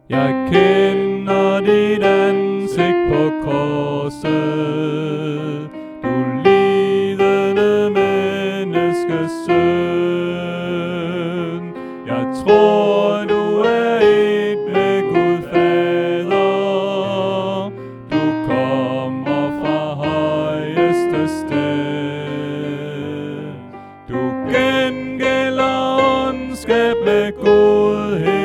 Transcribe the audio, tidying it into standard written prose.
Jeg kender dit ansigt på korset, du lidende menneskesøn. Jeg tror, du er et med Gud Fader, du kommer fra højeste sted. Du gengælder ondskab med godhed,